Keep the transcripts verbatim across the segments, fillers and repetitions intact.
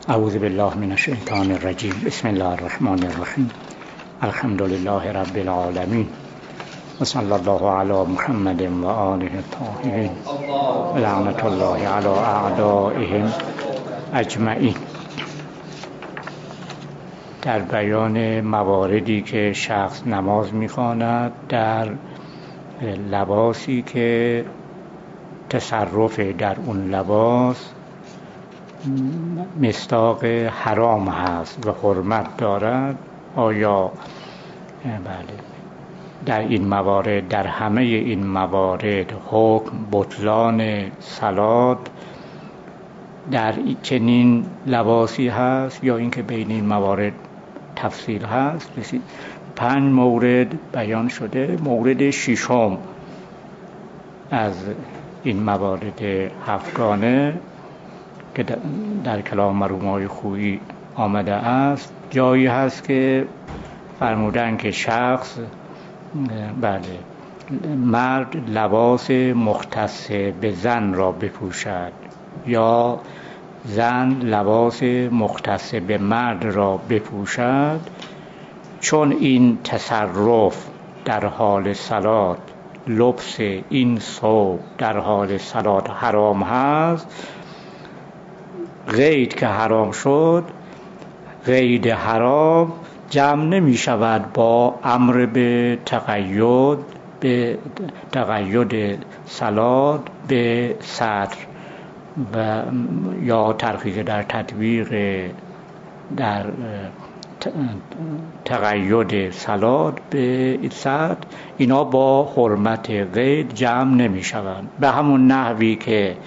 اعوذ بالله من الشیطان الرجیم. بسم الله الرحمن الرحیم. الحمد لله رب العالمین و صلی الله علی محمد و آله الطاهرین و لعنت الله علی اعدائهم اجمعین. در بیان مواردی که شخص نماز می‌خواند در لباسی که تصرف در اون لباس مصداق حرام هست و حرمت دارد، آیا بله در این موارد، در همه این موارد حکم بطلان صلات در چنین لباسی هست یا اینکه بین این موارد تفصیل هست؟ پنج مورد بیان شده. مورد ششم از این موارد هفتگانه که در کلام مرحوم خویی آمده است، جایی هست که فرمودن که شخص بله مرد لباس مختص به زن را بپوشد یا زن لباس مختص به مرد را بپوشد، چون این تصرف در حال صلات، لبس این ثوب در حال صلات حرام هست. قید که حرام شد، قید حرام جمع نمی شود با امر به تقید به تقید صلات به سطر و یا ترخیص در تطبیق در تقید صلات به سطر. اینا با حرمت قید جمع نمی شوند. به همون نحوی که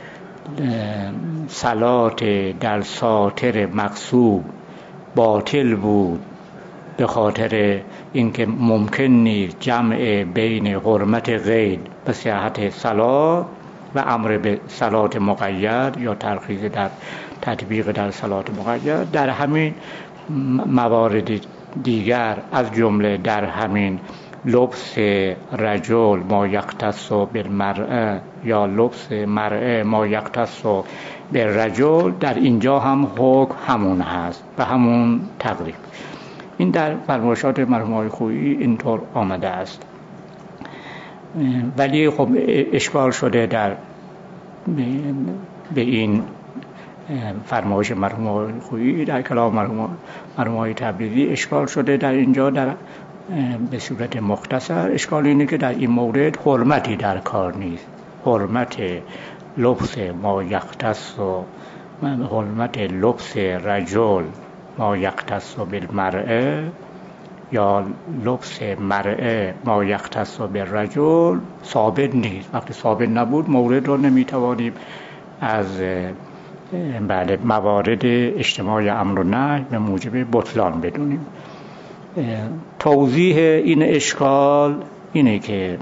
صلات در ساتر مقصوب باطل بود به خاطر اینکه ممکن نیست جمع بین حرمت قید و صحت صلات و امر به صلات مقید یا ترخیص در تطبیق در صلات مقید، در همین موارد دیگر از جمله در همین لبس رجل ما یختص بالمرأة یا لبس مرأة ما یختص بالرجل، در اینجا هم حکم همون هست و همون تقریب. این در فرمایشات مرحوم خویی اینطور آمده است. ولی خب اشکال شده در به این فرمایش مرحوم خویی در کلام مرحوم مرحوم تبریزی اشکال شده در اینجا در به صورت مختصر. اشکال اینه که در این مورد حرمتی در کار نیست. حرمت لبس ما یختص و حرمت لبس رجل ما یختص بالمرأة یا لبس مرأة ما یختص بالرجل ثابت نیست. وقتی ثابت نبود مورد رو نمیتوانیم از بله موارد اجتماع امر و نهی به موجب بطلان بدونیم. توضیح این اشکال اینه که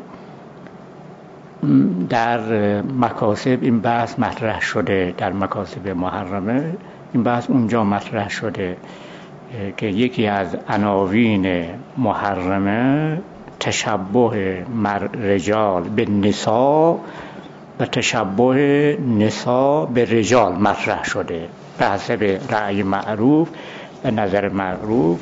در مکاسب این بحث مطرح شده، در مکاسب محرمه این بحث اونجا مطرح شده که یکی از عناوین محرمه تشبه رجال به نساء و تشبه نساء به رجال مطرح شده. به حسب رأی معروف و نظر معروف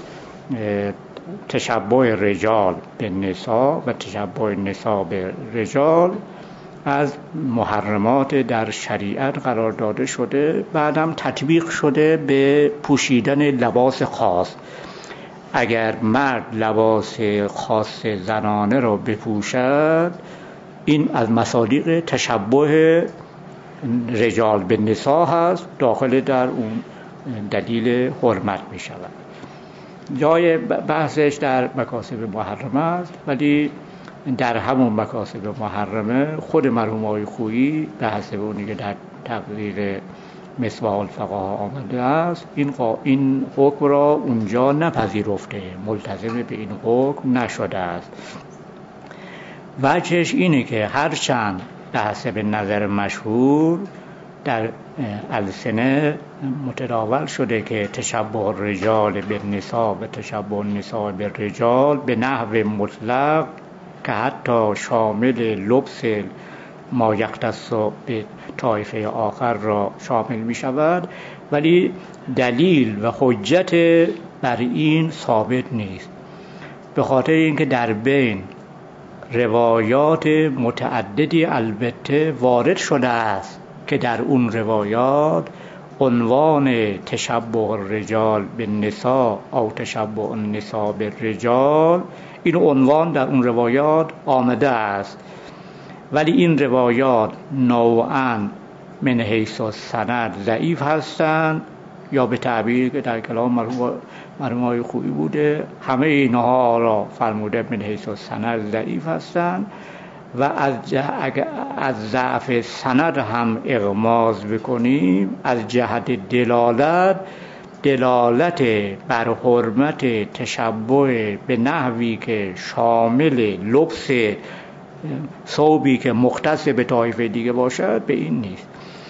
تشبه رجال به نساء و تشبه نساء به رجال از محرمات در شریعت قرار داده شده، بعدم تطبیق شده به پوشیدن لباس خاص. اگر مرد لباس خاص زنانه را بپوشد، این از مصادیق تشبه رجال به نساء هست، داخل در اون دلیل حرمت می شود. جای بحثش در مکاسب محرمه است، ولی در همون مکاسب محرمه خود مرحوم خویی به حسب اونی که در تقریر مصباح الفقهاء آمده است، این این حکم را اونجا نپذیرفته، ملتزم به این حکم نشده است. وجهش اینه که هرچند به حسب نظر مشهور در السنه متداول شده که تشبه رجال به نساء و تشبه نساء به رجال به نحو مطلق که حتی شامل لبس ما یختص به طایفه آخر را شامل می شود، ولی دلیل و حجت بر این ثابت نیست، به خاطر اینکه در بین روایات متعددی البته وارد شده است که در اون روایات عنوان تشبه الرجال بالنساء او تشبه النساء بالرجال، این عنوان در اون روایات آمده است، ولی این روایات نوعاً من حیث السند ضعیف هستند، یا به تعبیر که در کلام مرحوم خویی بوده همه اینها را فرموده من حیث السند ضعیف هستند، و از از ضعف سند هم اغماض بکنیم، از جهت دلالت دلالت بر حرمت تشبه به نحوی که شامل لبس ثوبی که مختص به طایفه دیگه باشد به این نیست.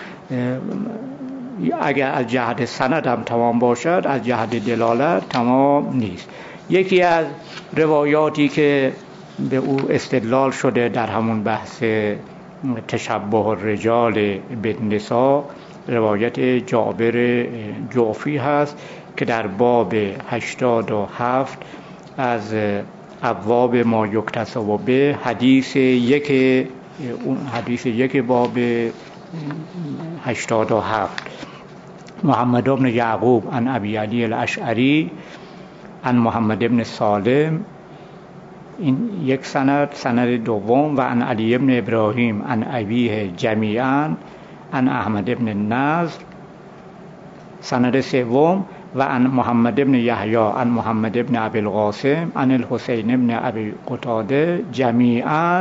اگر از جهت سند هم تمام باشد، از جهت دلالت تمام نیست. یکی از روایاتی که به او استدلال شده در همون بحث تشبه الرجال بالنساء روایت جابر جعفی هست که در باب هشتاد و هفت از ابواب ما یکتسب به حدیث یک اون حدیث یک باب هشتاد و هفت محمد بن یعقوب عن ابی علی الاشعری عن محمد بن سالم، این یک سند. سند دوم و عن علی بن ابراهیم عن ابیه جمیعا عن احمد بن نضر. سند سوم و عن محمد بن یحیی عن محمد بن ابی القاسم عن الحسین بن ابی قتاده جمیعا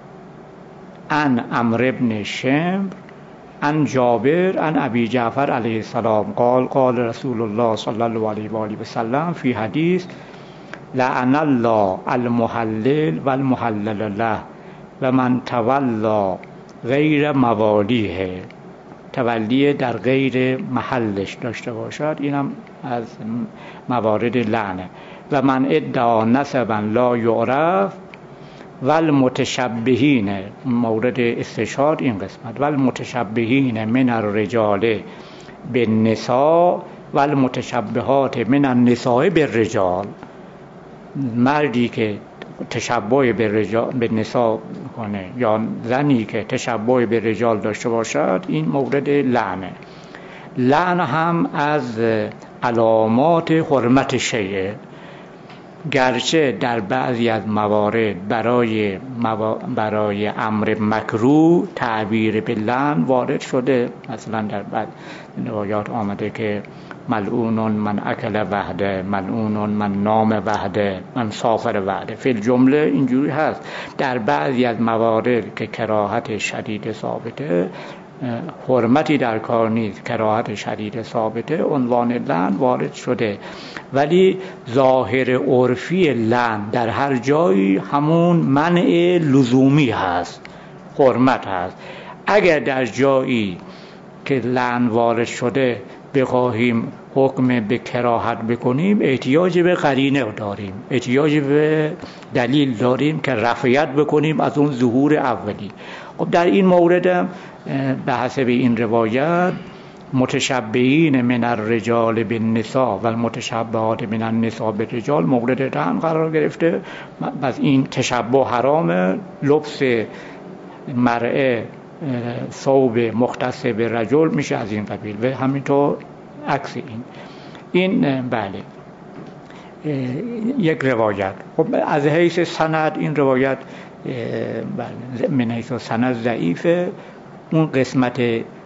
عن عمرو بن شمر عن جابر عن ابی جعفر علیه السلام قال قال رسول الله صلی الله علیه و آله و سلم فی حدیث لعن الله المحلل و المحلل له و من تولا غیر موالیه، تولی در غیر محلش داشته باشد، اینم از موارد لعنه. و من ادعا نسبا لا یعرف و المتشبهین، مورد استشهاد این قسمت، و المتشبهین من الرجال بالنساء و المتشبهات من النساء بالرجال، مردی که تشبه به رجال به نساء کنه یا زنی که تشبه به رجال داشته باشد، این مورد لعنه. لعن هم از علامات حرمت شیء، گرچه در بعضی از موارد برای موا... برای امر مکروه تعبیر به لعن وارد شده. مثلا در بعض روایات آمده که ملعون من اکل وحده، ملعون من نام وحده، من سافر وحده، فی الجمله اینجوری هست. در بعضی از موارد که کراهت شدید ثابته، حرمتی در کار نیست، کراهت شدید ثابته، عنوان لعن وارد شده، ولی ظاهر عرفی لعن در هر جایی همون منع لزومی هست، حرمت هست. اگر در جایی که لعن وارد شده بخواهیم حکم به کراهت بکنیم، احتیاج به قرینه داریم، احتیاج به دلیل داریم که رفعیت بکنیم از اون ظهور اولی. خب در این مورد به حسب این روایت متشبهین من الرجال بالنساء و المتشبهات من النساء بالرجال مورد لعن قرار گرفته. پس این تشبه حرام، لبس مرأة ثوب مختص به رجل میشه از این قبیل، و همینطور عکس این این بله یک روایت. خب از حیث سند این روایت من حیث سند ضعیفه. اون قسمت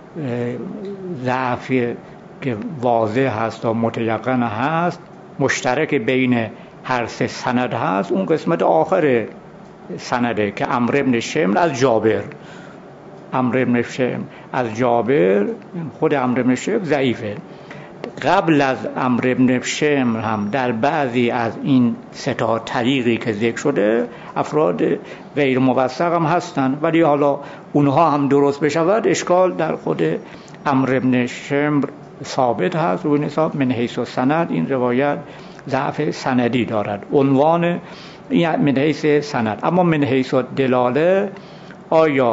ضعف که واضح هست و متیقن هست، مشترک بین هر سه سند هست، اون قسمت آخر سنده که عمرو بن شمر از جابر، عمرو بن شمر از جابر، خود عمرو بن شمر ضعیفه. قبل از عمرو بن شمر هم در بعضی از این سه تا طریقی که ذکر شده افراد غیر موثق هم هستند، ولی حالا اونها هم درست بشود اشکال در خود عمرو بن شمر ثابت هست. و این حساب من حیث السند این روایت ضعف سندی دارد، عنوان من حیث سند. اما من حیث دلاله، آیا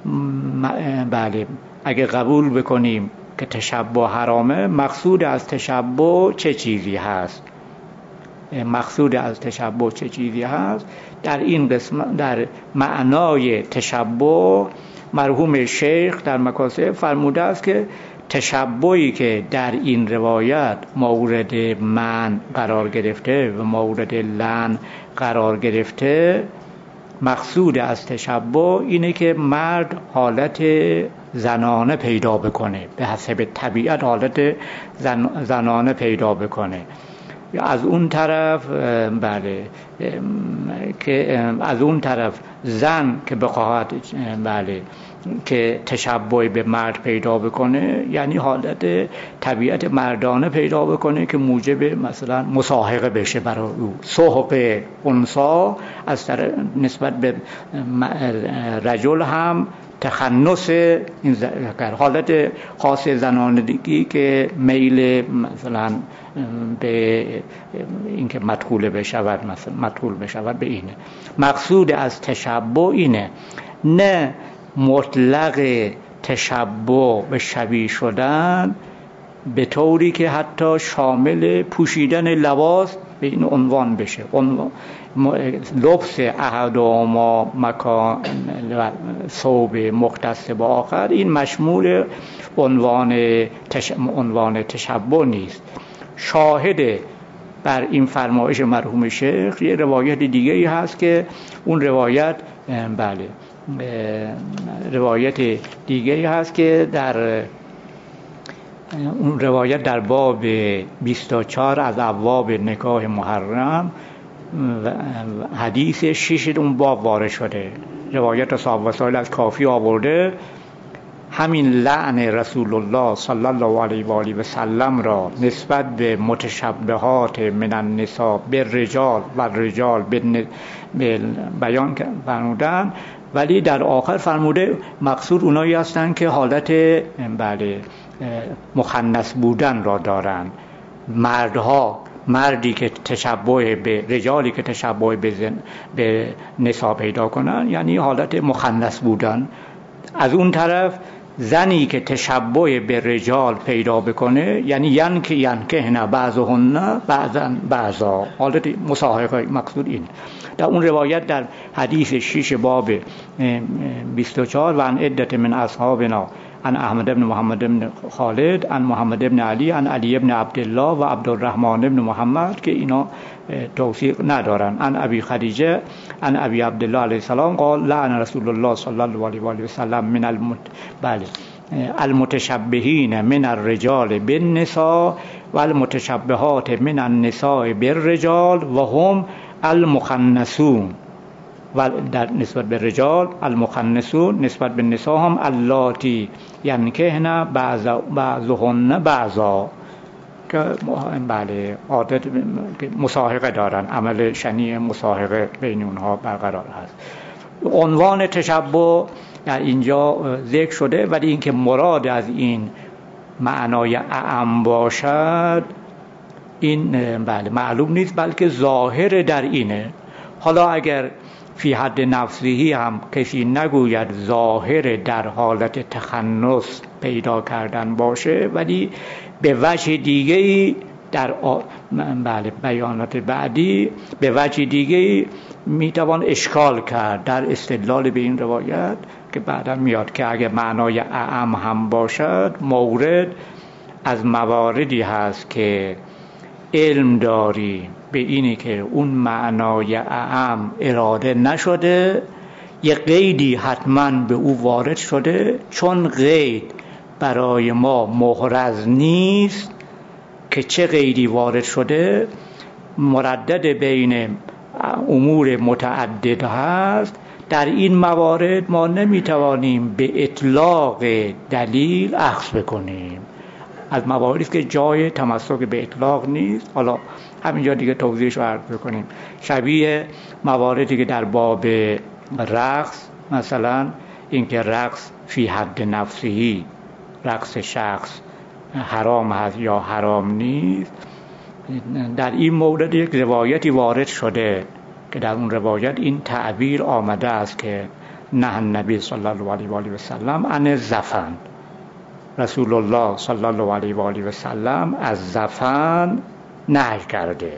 بله اگه قبول بکنیم که تشبه حرامه، مقصود از تشبه چه چیزی هست؟ مقصود از تشبه چه چیزی هست؟ در این قسم در معنای تشبه مرحوم شیخ در مکاسب فرموده است که تشبهی که در این روایت مورد من قرار گرفته و مورد لعن قرار گرفته، مقصود از تشبه اینه که مرد حالت زنانه پیدا بکنه، به حسب طبیعت حالت زن زنانه پیدا بکنه. از اون طرف بله که از اون طرف زن که بخواهد بله که تشبه به مرد پیدا بکنه، یعنی حالت طبیعت مردانه پیدا بکنه که موجب مثلا مساحقه بشه برای او. سحق انثا از طرف نسبت به رجل هم تخنث این حالت خاص زنانگی که میل مثلا به اینکه مدخول بشود، مثلا مدخول بشود به اینه. مقصود از تشبه اینه، نه مطلق تشبه به شبیه شدن به طوری که حتی شامل پوشیدن لباس به این عنوان بشه. لبس احدهما مکان ثوب مختص با آخر، این مشمول عنوان تش... عنوان تشبه نیست. شاهد بر این فرمایش مرحوم شیخ یه روایت دیگه ای هست که اون روایت بله روایت دیگه ای هست که در اون روایت در باب بیست و چهار از ابواب نکاح محرم حدیث شش اون باب وارد شده. روایت صاحب وسائل از کافی آورده، همین لعن رسول الله صلی الله علیه و آله و سلم را نسبت به متشبهات من النساء بالرجال و الرجال بیان فرمودن، ولی در آخر فرموده مقصود اونایی هستند که حالت بله مخنث بودن را دارن. مردها، مردی که تشبه به رجالی که تشبه به زن به نساء پیدا کنن یعنی حالت مخنث بودن. از اون طرف زنی که تشبه به رجال پیدا بکنه یعنی ین که ین که نه بعضهن بعضن بعضا، حالت مصاحقه. مقصود این در اون روایت در حدیث شیش باب بیست و چهار و عن عدت من اصحابنا عن احمد بن محمد بن خالد عن محمد بن علی عن علی بن عبدالله و عبدالرحمن بن محمد که اینا توثیق ندارن، عن ابی خدیجه عن ابی عبدالله علیه السلام قال لعن رسول الله صلی الله علیه و آله و سلم من المت... بله المتشبهین من الرجال بالنساء و المتشبهات من النساء بالرجال و هم المخنثون، و در نسبت به رجال المخنثون، نسبت به نساء هم اللاتی ینکحن بعض بعضهن بعضا، که بله عادت مصاحقه دارن، عمل شنیع مصاحقه بین اونها برقرار هست. عنوان تشبه در اینجا ذکر شده، ولی اینکه مراد از این معنای اعم باشد این بله معلوم نیست، بلکه ظاهر در اینه. حالا اگر فی حد نفسهی هم کسی نگوید ظاهر در حالت تخنث پیدا کردن باشه، ولی به وجه دیگه‌ای در آ... بله بیانات بعدی به وجه دیگه‌ای میتوان اشکال کرد در استدلال به این روایت که بعدا میاد که اگه معنای اعم هم باشد، مورد از مواردی هست که علم داری به اینی که اون معنای اعم اراده نشده، یه قیدی حتما به او وارد شده، چون قید برای ما محرز نیست که چه قیدی وارد شده، مردد بین امور متعدد هست. در این موارد ما نمیتوانیم به اطلاق دلیل اخذ بکنیم، از مواردی که جای تمسک به اطلاق نیست. حالا همینجا دیگه توضیحش رو عرض بکنیم. شبیه مواردی که در باب رقص، مثلا اینکه رقص فی حد نفسهی، رقص شخص حرام هست یا حرام نیست، در این مورد یک روایتی وارد شده که در اون روایت این تعبیر آمده است که نه النبی صلی الله علیه و آله و سلم عن زفن. رسول الله صلی الله علیه و آله و سلم از زفن نهی کرده.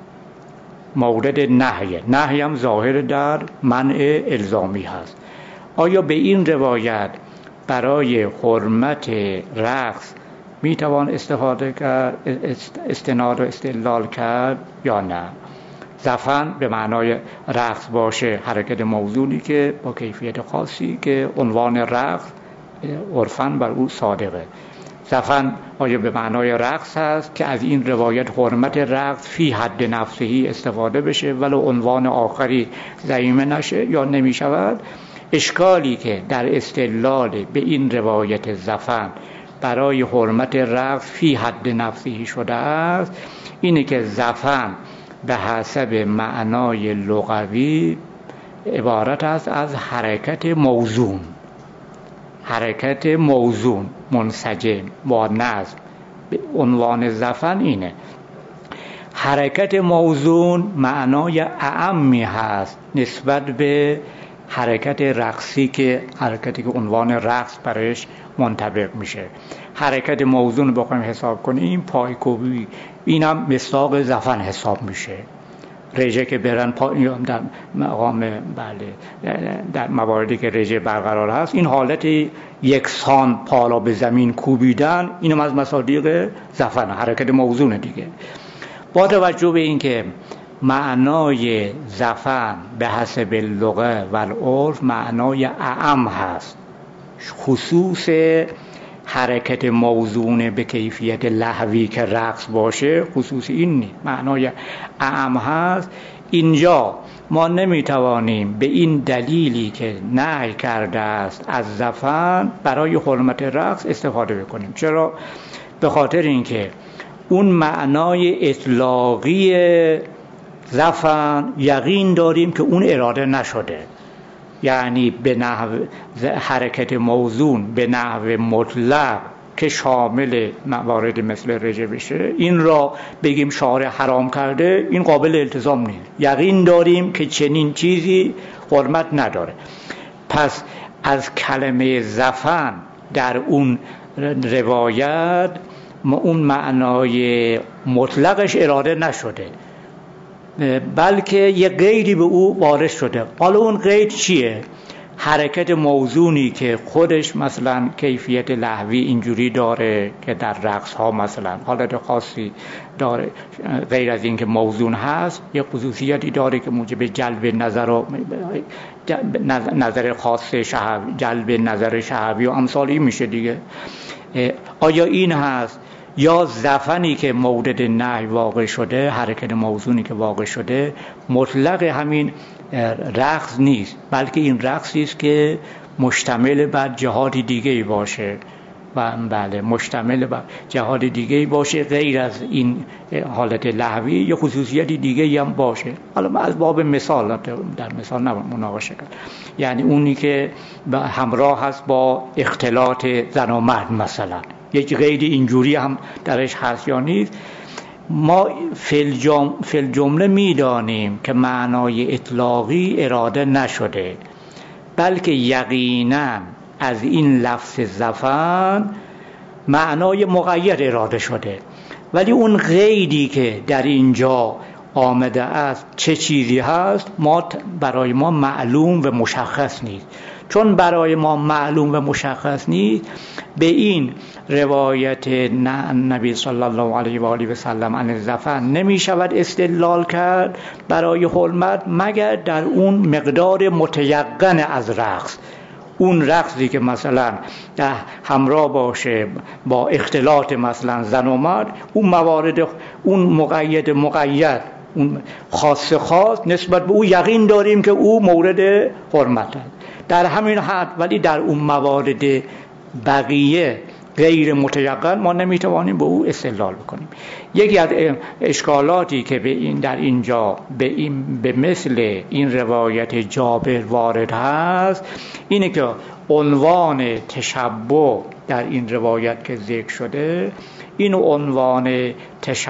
مورد نهی نهی هم ظاهر در منع الزامی هست. آیا به این روایت برای حرمت رقص می توان استفاده کرد، استناد و استدلال کرد یا نه؟ زفن به معنای رقص باشه، حرکت موزونی که با کیفیت خاصی که عنوان رقص عرفاً بر او صادقه. زفن آیا به معنای رقص هست که از این روایت حرمت رقص فی حد نفسهی استفاده بشه ولو عنوان آخری ضمیمه نشه یا نمی شود؟ اشکالی که در استدلال به این روایت زفن برای حرمت رقص فی حد نفسهی شده است اینه که زفن به حسب معنای لغوی عبارت است از حرکت موزون، حرکت موزون منسجم با نظم. به عنوان زفن اینه. حرکت موزون معنای اعمی هست نسبت به حرکت رقصی که حرکتی که عنوان رقص برایش منطبق میشه. حرکت موزون بخوایم حساب کنیم پایکوبی، اینم مصداق زفن حساب میشه. رژه که برن در مقام بله در مواردی که رژه برقرار هست، این حالت یکسان پالا به زمین کوبیدن اینم از مصادیق زفن، حرکت موزون دیگه. با توجه به این که معنای زفن به حسب اللغه و العرف معنای اعم هست، خصوص حرکت موزون به کیفیت لهوی که رقص باشه خصوص این نیست، معنای اعم هست. اینجا ما نمیتوانیم به این دلیلی که نهی کرده است از زفن برای حرمت رقص استفاده بکنیم. چرا؟ به خاطر اینکه اون معنای اطلاقی زفن یقین داریم که اون اراده نشده، یعنی به نحو حرکت موزون به نحو مطلق که شامل موارد مثل رژه بشه، این را بگیم شارع حرام کرده، این قابل التزام نیست. یقین داریم که چنین چیزی حرمت نداره. پس از کلمه زفن در اون روایت اون معنای مطلقش اراده نشده، بلکه یه قیدی به او وارد شده. حالا اون قید چیه؟ حرکت موزونی که خودش مثلا کیفیت لهوی اینجوری داره که در رقص ها مثلا حالت خاصی داره، غیر از این که موزون هست یه خصوصیتی داره که موجب جلب نظر و نظر خاص شهوی، جلب نظر شهوی و امثالی میشه دیگه. آیا این هست؟ یا زفنی که مورد نهی واقع شده، حرکت موزونی که واقع شده مطلق همین رقص نیست، بلکه این رقصی است که مشتمل بر جهات دیگه‌ای باشه و بله مشتمل بر جهات دیگه‌ای باشه غیر از این حالت لهوی، یا خصوصیت دیگه‌ای هم باشه. حالا از باب مثال، در مثال نه مناقشه کرد، یعنی اونی که همراه هست با اختلاط زن و مرد مثلا، یک قید اینجوری هم درش هست یا نیست. ما فی الجمله میدانیم که معنای اطلاقی اراده نشده، بلکه یقینا از این لفظ زفن معنای مقید اراده شده، ولی اون قیدی که در اینجا آمده است چه چیزی هست ما برای ما معلوم و مشخص نیست. چون برای ما معلوم و مشخص نیست، به این روایت نه نبی صلی الله علیه و آله و سلم عن زفن نمی شود استدلال کرد برای حرمت مگر در اون مقدار متیقن از رقص. اون رقصی که مثلا همراه باشه با اختلاط مثلا زن و مرد، اون موارد اون مقید مقید اون خاص خاص نسبت به او یقین داریم که او مورد حرمت است در همین حد، ولی در اون موارد بقیه غیر متیقن ما نمیتوانیم به او استدلال بکنیم. یکی از اشکالاتی که به این در اینجا به این به مثل این روایت جابر وارد هست اینه که عنوان تشبه در این روایت که ذکر شده، این عنوان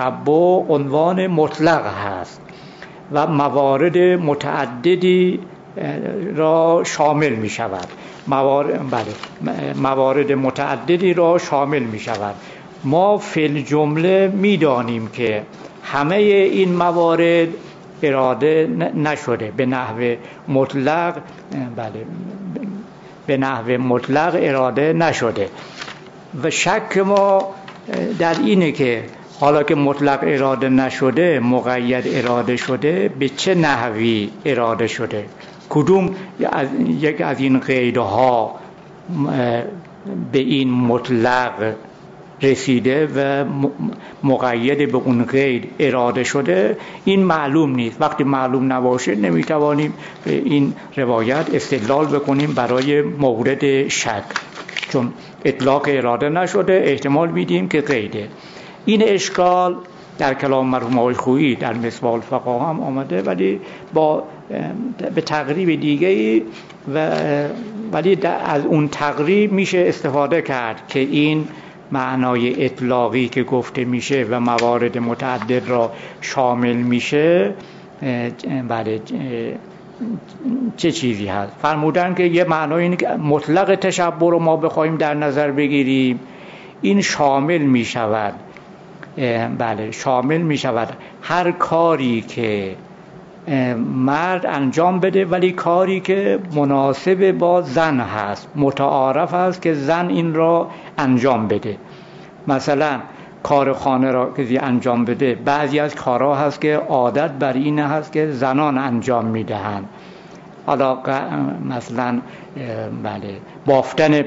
تشبه عنوان مطلق هست و موارد متعددی را شامل می شود، موارد, بله، موارد متعددی را شامل می شود. ما فی الجمله می دانیم که همه این موارد اراده نشده به نحو مطلق، بله، به نحو مطلق اراده نشده و شک ما در اینه که حالا که مطلق اراده نشده مقید اراده شده، به چه نحوی اراده شده، کدوم از یک از این قیدها به این مطلق رسیده و مقید به اون قید اراده شده، این معلوم نیست. وقتی معلوم نباشه نمیتوانیم این روایت استدلال بکنیم برای مورد شک، چون اطلاق اراده نشده احتمال میدیم که قیده. این اشکال در کلام مرحوم آقای خویی در مصباح الفقاهه هم آمده، ولی با به تقریب دیگه‌ای و ولی از اون تقریب میشه استفاده کرد که این معنای اطلاقی که گفته میشه و موارد متعدد را شامل میشه، بله، چه چیزی هست. فرمودن که یه معنای اینه که مطلق تشبه رو ما بخوایم در نظر بگیریم، این شامل میشود، بله، شامل میشود هر کاری که مرد انجام بده ولی کاری که مناسب با زن هست، متعارف است که زن این را انجام بده. مثلا کار خانه را که انجام بده، بعضی از کارها هست که عادت بر این هست که زنان انجام میدهند. حالا مثلا بله بافتن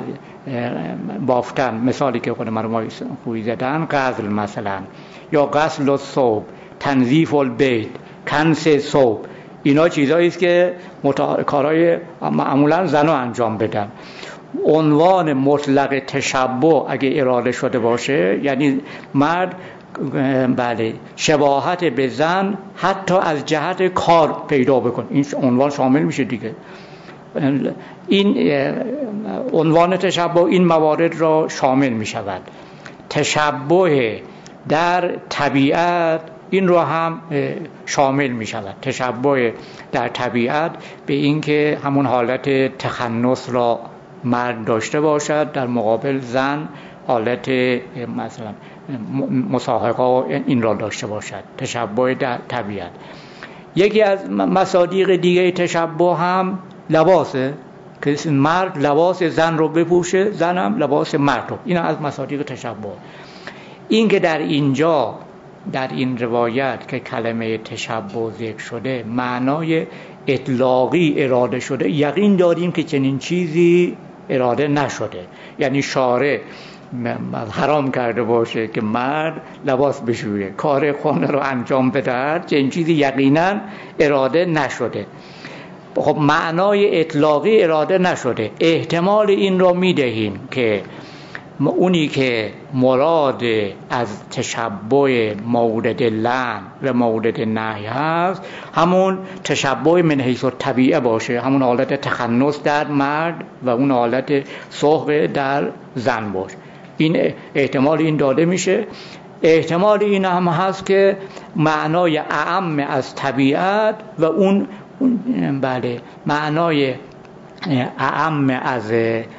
بافتن مثالی که خود مرحوم خویی زدن، غسل مثلا، یا غسل الثوب، تنظیف البیت، کنس ثوب، اینا چیزایی است که متع... کارهای معمولا زنها انجام بدن. عنوان مطلق تشبه اگه اراده شده باشه، یعنی مرد بله شباهت به زن حتی از جهت کار پیدا بکن، این عنوان شامل میشه دیگه. این عنوان تشبه این موارد را شامل میشود. تشبه در طبیعت این رو هم شامل می شود. تشبه در طبیعت به این که همون حالت تخنث را مرد داشته باشد، در مقابل زن حالت مثلا مصاحقه این را داشته باشد. تشبه در طبیعت. یکی از مصادیق دیگه تشبه هم لباسه، که مرد لباس زن رو بپوشه، زن هم لباس مرد رو. این از مصادیق تشبه. این که در اینجا در این روایت که کلمه تشبه ذکر شده معنای اطلاقی اراده شده، یقین داریم که چنین چیزی اراده نشده. یعنی شارع حرام کرده باشه که مرد لباس بشویه، کار خانه رو انجام بده، چنین چیزی یقینا اراده نشده. خب معنای اطلاقی اراده نشده. احتمال این رو میدهیم که اونی که مراد از تشبه مورد لعن و مورد نهی هست، همون تشبه من حیث الطبیعه باشه، همون حالت تخنث در مرد و اون حالت سحق در زن باشه. این احتمال این داده میشه. احتمال این هم هست که معنای اعم از طبیعت و اون بله معنای اعم از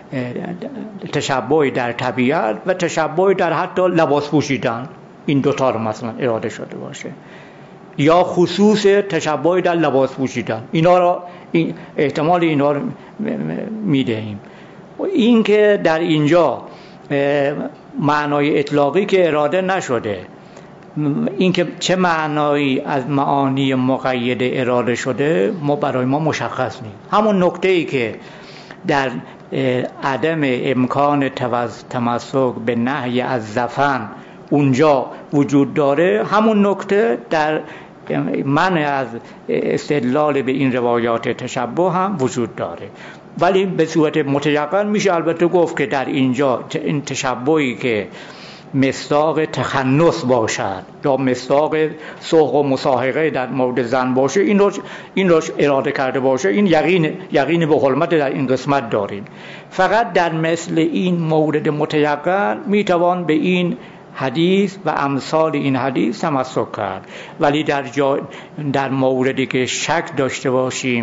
تشبه در طبیعت و تشبه در حتی لباس پوشیدن، این دوتا رو مثلا اراده شده باشه، یا خصوص تشبه در لباس پوشیدن، اینا را این احتمال اینا رو میدهیم. این که در اینجا معنای اطلاقی که اراده نشده، این که چه معنایی از معانی مقید اراده شده ما برای ما مشخص نیست. همون نکته‌ای که در عدم امکان تمسک به نهی از زفن اونجا وجود داره، همون نکته در منع از استدلال به این روایات تشبه هم وجود داره. ولی به صورت متیقن میشه البته گفت که در اینجا این تشبهی که مصداق تخنث باشد یا مصداق سحق و مصاحقه در مورد زن باشه، این رو این رو اراده کرده باشه، این یقین یقین به حرمت در این قسمت داریم. فقط در مثل این مورد متیقن میتوان به این حدیث و امثال این حدیث تمسک کرد. ولی در جا در موردی که شک داشته باشیم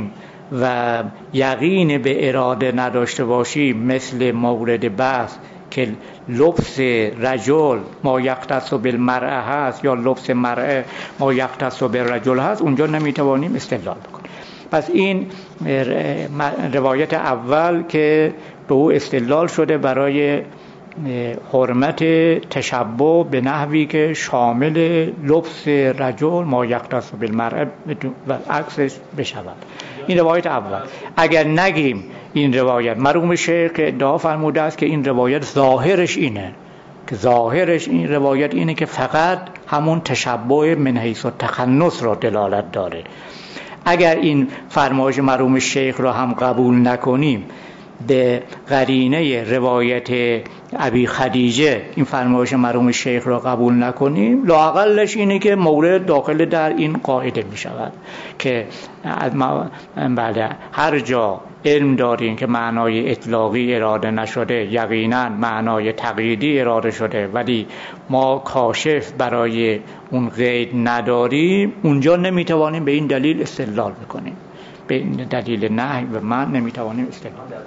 و یقین به اراده نداشته باشی، مثل مورد بحث که لبس رجل ما یختص بالمرأه هست یا لبس مرأه ما یختص بالرجل هست، اونجا نمیتوانیم استدلال بکنیم. پس این روایت اول که به او استدلال شده برای حرمت تشبه به نحوی که شامل لبس رجل ما یختص بالمرأه و عکسش بشود. این روایت اول. اگر نگیم این روایت، مرحوم شیخ ادعا فرموده است که این روایت ظاهرش اینه، که ظاهرش این روایت اینه که فقط همون تشبه من حیث التخنث را دلالت داره. اگر این فرمایش مرحوم شیخ را هم قبول نکنیم، به قرینه روایت ابی خدیجه این فرمایش مرحوم شیخ را قبول نکنیم، لااقلش اینه که مورد داخل در این قاعده می شود که بله هر جا علم داریم که معنای اطلاقی اراده نشده، یقینا معنای تقییدی اراده شده، ولی ما کاشف برای اون قید نداریم، اونجا نمیتوانیم به این دلیل استدلال بکنیم. به این دلیل نهی و من نمیتوانیم استدلال بکنیم.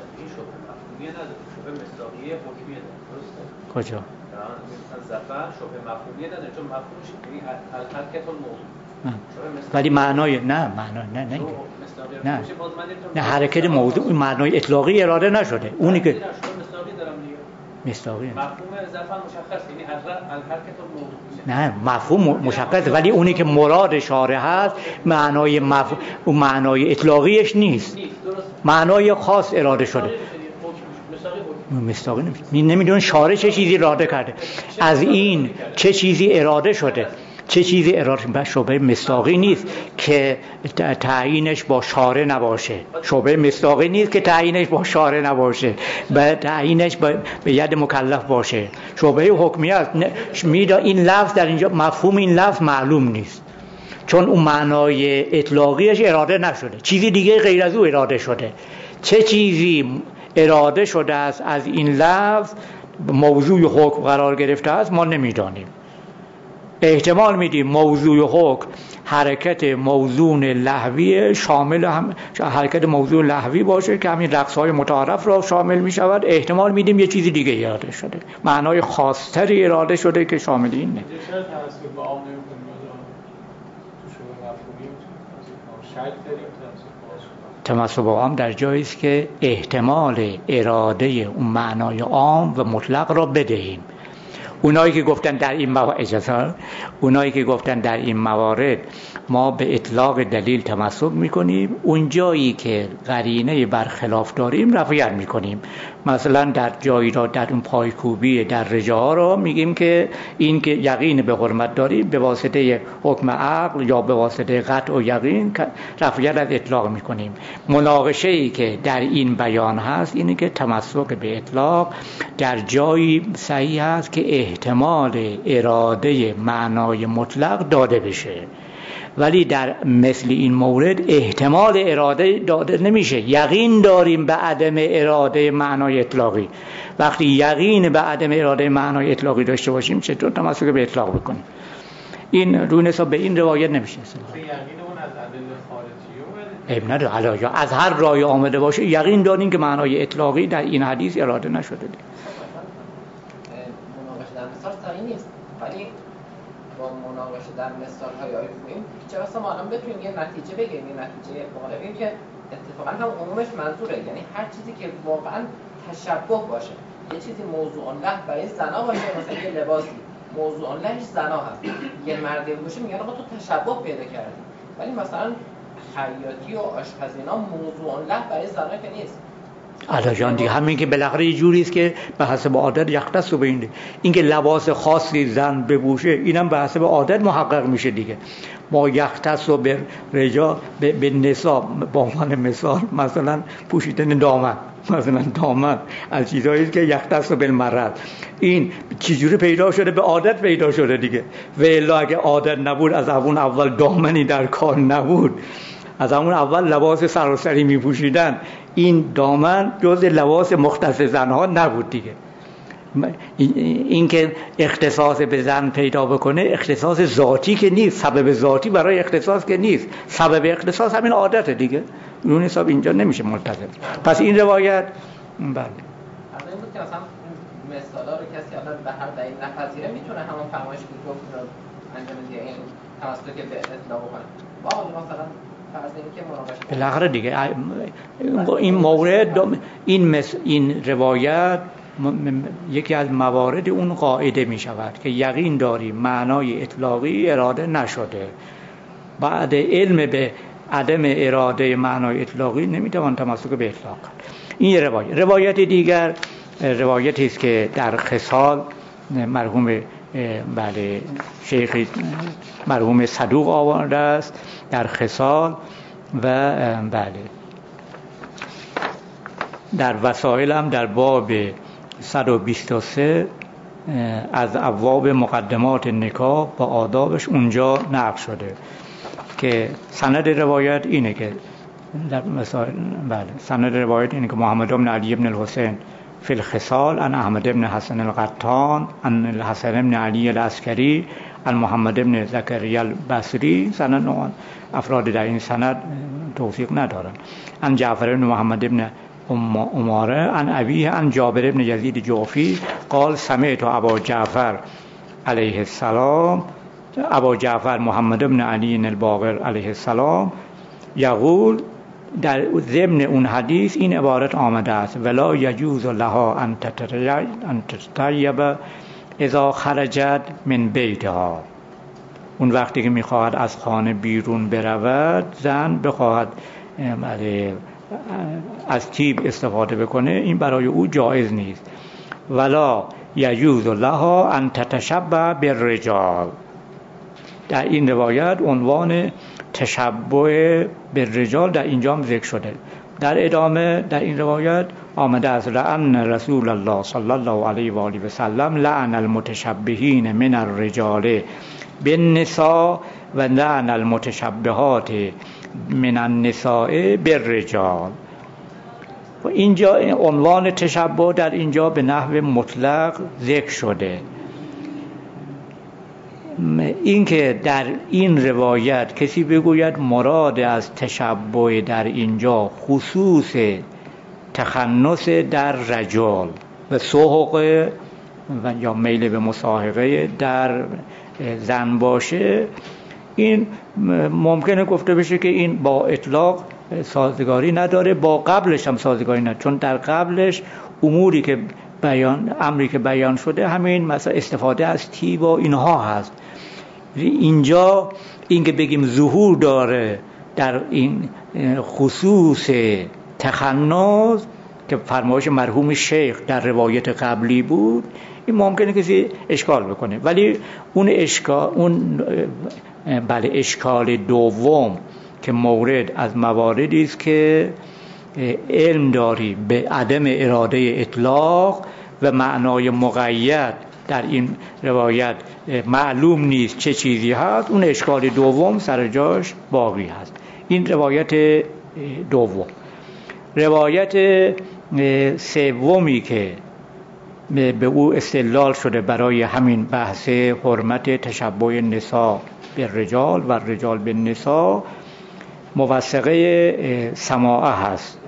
کجا؟ مثلا زفر شبه مفهومیه داره، چون مفهومش یعنی الحرکت الموضوع، ولی معنای نه معنای نه نه نه نه حرکت موضوع معنای اطلاقی اراده نشده. اونی که مصداقی مفهوم زفر مشخص یعنی الحرکت الموضوع، نه مفهوم مشخص، ولی اونی که مراد شارع هست معنای مفهوم اون معنای اطلاقیش نیست، معنای خاص اراده شده. مصداقی نمیشه. نمیدون شارع چه چیزی اراده کرده، از این چه چیزی اراده شده، چه چیزی اراده شده. شبهه مصداقی نیست که تعیینش با شارع نباشه، شبهه مصداقی نیست که تعیینش با شارع نباشه، به تعیینش به ید مکلف باشه. شبهه حکمی است. میدا این لفظ در اینجا مفهوم این لفظ معلوم نیست، چون اون معنای اطلاقیش اراده نشده، چیزی دیگه غیر از او اراده شده. چه چیزی اراده شده است از این لفظ موضوع حکم قرار گرفته است ما نمیدانیم. احتمال میدیم موضوع حکم حرکت موزون لهوی شامل هم حرکت موزون لهوی باشه که همین رقص‌های متعارف را شامل میشود. احتمال میدیم یه چیزی دیگه اراده شده، معنای خاص‌تری اراده شده که شامل این نه. تمسک با عام در جایی است که احتمال اراده اون معنای عام و مطلق را بدهیم. اونایی که گفتن در این موارد اجازه اونایی که گفتن در این موارد ما به اطلاق دلیل تمسک میکنیم، اون جایی که قرینه برخلاف داریم رفعیت میکنیم. مثلا در جایی را در اون پایکوبی در رجاها را میگیم که این که یقین به حرمت داریم به واسطه حکم عقل یا به واسطه قطع و یقین رفعیت از اطلاق میکنیم. مناقشه ای که در این بیان هست اینه که تمسک به اطلاق در جایی صحیح است که احتمال اراده معنای مطلق داده بشه، ولی در مثل این مورد احتمال اراده داده نمیشه. یقین داریم به عدم اراده معنای اطلاقی. وقتی یقین به عدم اراده معنای اطلاقی داشته باشیم چطور تمسک به اطلاق بکنیم؟ این روی نسبت به این روایت نمیشه. یقین اون از ادله خارجی اومده علاوه یا از هر رای آمده باشه یقین داریم که معنای اطلاقی در این حدیث اراده نشده. مناقشه در مثال صحیح نیست، ولی با مناقشه در مثال های آیه خوبیم چه واسه ما الان بتونیم یه نتیجه بگیریم، یه نتیجه مقالبیم که اتفاقا هم عمومش منظوره، یعنی هر چیزی که واقعا تشبه باشه، یه چیزی موضوع له برای زنا باشه، مثلا یه لباسی موضوع لهش زنا هست، یه مردی باشه میگن آقا تو تشبه پیدا کردی، ولی مثلا خیاطی و آشپزینا موضوع له برای زنا که نیست. علا جان دیگه همین که بالاخره یه جوری است که به حسب عادت یختص و بینده، این که لباس خاصی زن بپوشه اینم به حسب عادت محقق میشه دیگه. ما یختص و به رجا به, به نسا با عنوان مثال مثلا پوشیدن دامن، مثلا دامن از چیزایی که یختص و بالمرأة، این چجوری پیدا شده؟ به عادت پیدا شده دیگه. و الا اگه عادت نبود از اون اول دامنی در کار نبود، از همون اول لباس سراسری می پوشیدن، این دامن جز لباس مختص زنها نبود دیگه. این که اختصاص به زن پیدا بکنه اختصاص ذاتی که نیست، سبب ذاتی برای اختصاص که نیست، سبب اختصاص همین عادت دیگه. اون حساب اینجا نمیشه ملتزم. پس این روایت بله از این بود که مثلا مثالا رو کسی حالا به هر دلیل نپذیره میتونه همون فرمایش که گفت رو انجام دیگه این تمسک به اطلاق کنه. با مثلا فرض این که مناقشه بالاخره دیگه این مورد این مس... این روایت یکی از موارد اون قاعده می شود که یقین داری معنای اطلاقی اراده نشده، بعد علم به عدم اراده معنای اطلاقی نمیتوان تمسک به اطلاق کرد. این روایت. روایت دیگر روایتی است که در خصال مرحوم بله شیخ مرحوم صدوق آورده است در خصال و بله در وسائل هم در باب صد و بیست و سه از ابواب مقدمات نکاح با آدابش اونجا نقل شده که سند روایت اینه که در مسائل بله سند روایت اینه که محمد بن علی بن الحسین فی الخصال عن احمد بن حسن القطان عن الحسن بن علی العسکری عن محمد بن زکریا البصری. سند افراد در این سند توثیق ندارن. عن جعفر بن محمد بن عماره عن ابیه عن جابر بن یزید جعفی قال سمعت ابا جعفر علیه السلام ابا جعفر محمد بن علی الباقر علیه السلام یقول در ضمن اون حدیث این عبارت آمده است ولا یجوز لها ان تتطیب اذا خرجت من بیتها. اون وقتی که میخواهد از خانه بیرون برود زن بخواهد از طیب استفاده بکنه این برای او جایز نیست. ولا یجوز لها ان تتشبه بالرجال. در این روایت عنوان تشبه بالرجال در اینجا هم ذکر شده. در ادامه در این روایت آمده است لعن رسول الله صلی الله علیه و آله و سلم لعن المتشبهین من الرجال بالنساء و لعن المتشبهات من النساء بالرجال. و اینجا عنوان تشبه در اینجا به نحو مطلق ذکر شده. این که در این روایت کسی بگوید مراد از تشبه در اینجا خصوص تخنث در رجال و سحق و یا میل به مصاحبه در زن باشه، این ممکنه گفته بشه که این با اطلاق سازگاری نداره، با قبلش هم سازگاری نداره، چون در قبلش اموری که بیان امری که بیان شده همین مثلا استفاده از طیب و اینها هست. اینجا این که بگیم ظهور داره در این خصوص تخنث که فرمایش مرحوم شیخ در روایت قبلی بود، این ممکنه کسی اشکال بکنه. ولی اون اشکال اون بله اشکال دوم که مورد از مواردی است که علم داری به عدم اراده اطلاق و معنای مقید در این روایت معلوم نیست چه چیزی هست، اون اشکال دوم سر جاش باقی هست. این روایت دوم. روایت سومی که به او استدلال شده برای همین بحث حرمت تشبه نساء به رجال و رجال به نساء موثقه سماعه هست.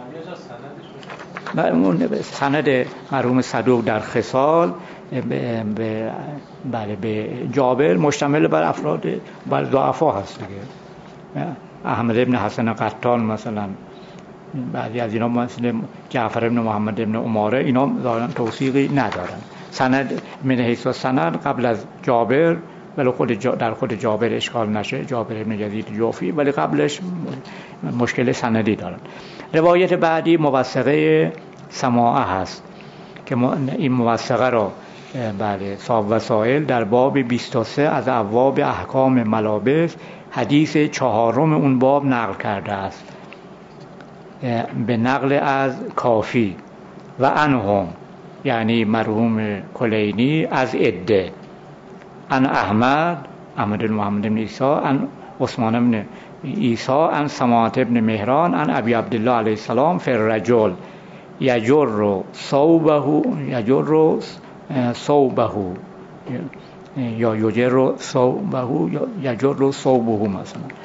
سند مرحوم صدوق در خصال به بله به جابر مشتمل بر افراد بر ضعفا هست دیگه. احمد ابن حسن قطان مثلا، بعضی از اینا مثل جعفر ابن محمد ابن عماره، اینا ظاهرا توثیقی ندارن. سند من حیث سند قبل از جابر، ولی خود جا در خود جابر اشکال نشه، جابر ابن یزید جعفی، ولی قبلش مشکل سندی دارن. روایت بعدی موثقه سماعه هست که این موثقه را بله صاحب وسائل در باب بیست و سه از ابواب احکام ملابس حدیث چهارم اون باب نقل کرده است به نقل از کافی و عنهم، یعنی مرحوم کلینی از عده، عن احمد احمد بن محمد بن عیسی عن عثمان بن عیسی عن سماعة بن مهران عن ابی عبدالله علیه السلام فی الرجل یجر ثوبه یجر ثوبه یا یجر ثوبه یا یجر ثوبه مثلا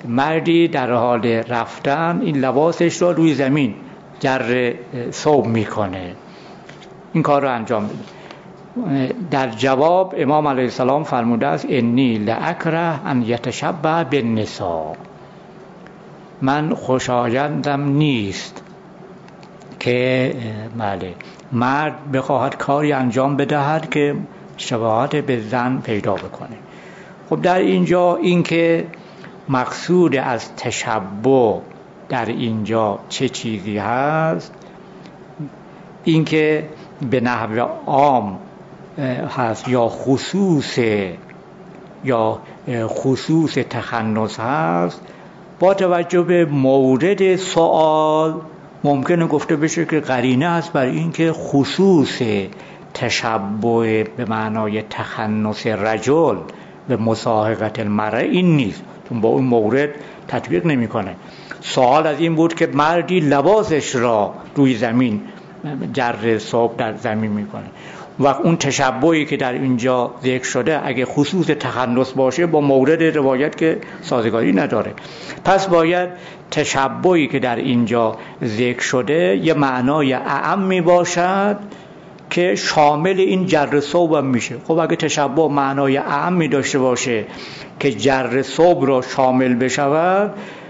مردی در حال رفتن این لباسش رو روی زمین جر ثوب میکنه، این کار رو انجام بده. در جواب امام علیه السلام فرموده است انی لاکره ان یتشبه بالنساء، من خوشایندم نیست که بله مرد بخواهد کاری انجام بدهد که شباهت به زن پیدا بکنه. خب در اینجا این که مقصود از تشبه در اینجا چه چیزی هست، این که به نحو عام هست یا خصوص یا خصوص تخنث هست، با توجه به مورد سوال ممکنه گفته بشه که قرینه است بر این که خصوص تشبه به معنای تخنث رجل به مصاحقت المرأة این نیست، چون با اون مورد تطبیق نمیکنه. سوال از این بود که مردی لباسش را روی زمین جر ثوب در زمین میکنه و اون تشبهی که در اینجا ذکر شده اگه خصوص تخنث باشه با مورد روایت که سازگاری نداره، پس باید تشبهی که در اینجا ذکر شده یه معنای اعم می باشد که شامل این جر ثوب هم میشه. خب اگه تشبه معنای اعم می داشته باشه که جر ثوب را شامل بشود،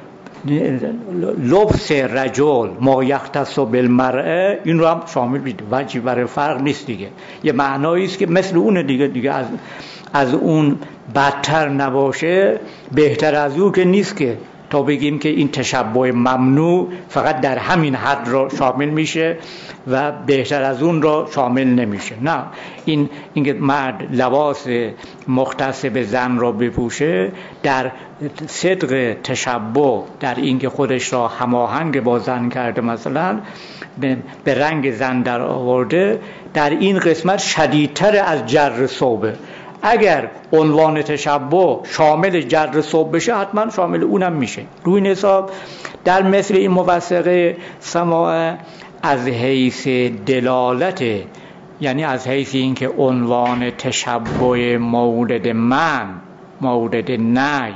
لبس رجل ما یختص بالمرأة این رو هم شامل بید، وجه برای فرق نیست دیگه، یه معنایی است که مثل اون دیگه دیگه از از اون بدتر نباشه، بهتر از اون که نیست که تا بگیم که این تشبه ممنوع فقط در همین حد را شامل میشه و بهتر از اون را شامل نمیشه. نه، این اینکه مرد لباس مختص به زن را بپوشه در صدق تشبه در اینکه خودش را هماهنگ با زن کرده، مثلا به رنگ زن در آورده، در این قسمت شدیدتر از جر ثوبه. اگر عنوان تشبه شامل جر ثوب بشه حتما شامل اونم میشه. روی این حساب در مثل این موثقه سماع از حیث دلالت، یعنی از حیث اینکه عنوان تشبه مورد من مورد نهی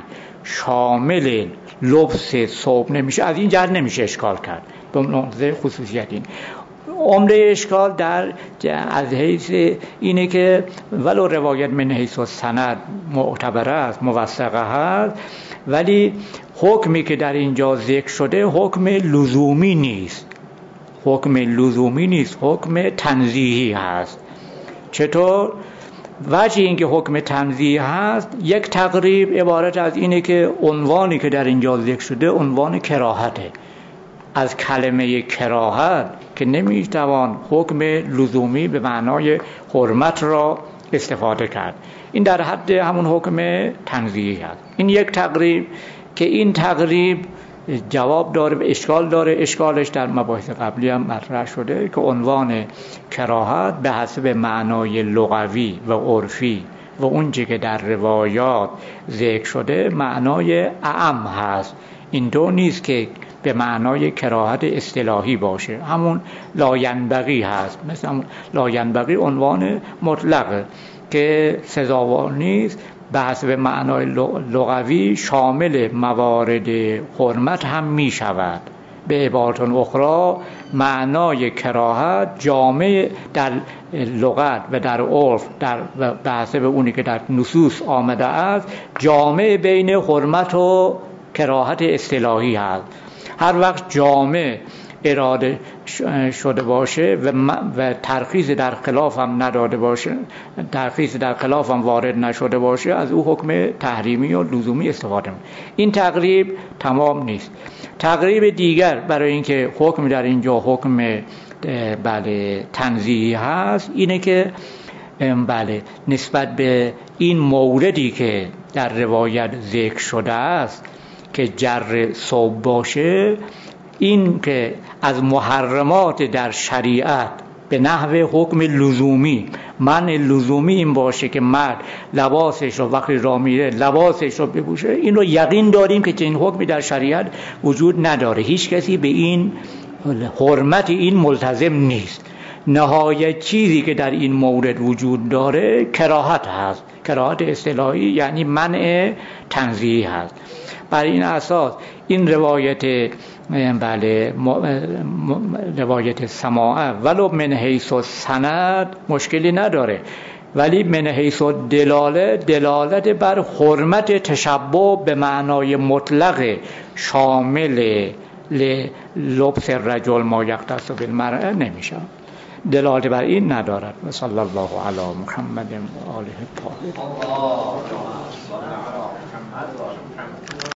شامل لبس ثوب نمیشه، از این جهت نمیشه اشکال کرد به نقطه خصوصیت. این عمده اشکال در از حیث اینه که ولو روایت من حیث السند معتبره است، موثقه هست، ولی حکمی که در اینجا ذکر شده حکم لزومی نیست، حکم لزومی نیست، حکم تنزیهی هست. چطور؟ وجه این که حکم تنزیه هست، یک تقریب عبارت از اینه که عنوانی که در اینجا ذکر شده عنوان کراهته، از کلمه کراهت که نمیتوان حکم لزومی به معنای حرمت را استفاده کرد، این در حد همون حکم تنزیهی هست. این یک تقریب که این تقریب جواب داره و اشکال داره، اشکالش در مباحث قبلی هم مطرح شده که عنوان کراهت به حسب معنای لغوی و عرفی و اونچه که در روایات ذکر شده معنای اعم هست، این دو نیست که به معنای کراهت اصطلاحی باشه، همون لاینبغی هست، مثل همون لاینبغی عنوان مطلقه که سزاوار نیست، به حسب معنای لغوی شامل موارد حرمت هم می شود. به عبارت اخرى معنای کراهت جامع در لغت و در عرف در به حسب اونی که در نصوص آمده است جامع بین حرمت و کراهت اصطلاحی هست. هر وقت جامع اراده شده باشه و, و ترخیص در خلاف هم نداده باشه، ترخیص در خلاف هم وارد نشده باشه، از او حکم تحریمی و لزومی استفاده می‌کنه. این تقریب تمام نیست. تقریب دیگر برای اینکه حکم در اینجا حکم بله تنزیهی هست اینه که بله نسبت به این موردی که در روایت ذکر شده است که جر ثوب باشه، این که از محرمات در شریعت به نحو حکم لزومی، من لزومی این باشه که مرد لباسش رو وقتی راه میره لباسش رو بپوشه، این رو یقین داریم که این حکمی در شریعت وجود نداره، هیچ کسی به این حرمت این ملتزم نیست. نهایت چیزی که در این مورد وجود داره کراهت هست. کراهت اصطلاحی یعنی منع تنزیه هست. بر این اساس این روایت بله روایت سماع ولو من حیث سند مشکلی نداره، ولی من حیث دلاله دلالت بر حرمت تشبه به معنای مطلق شامل لبس الرجل ما یختص بالمرأة نمیشه، دلالت بر این ندارد. صلی الله علی محمد و آله الطاهرین.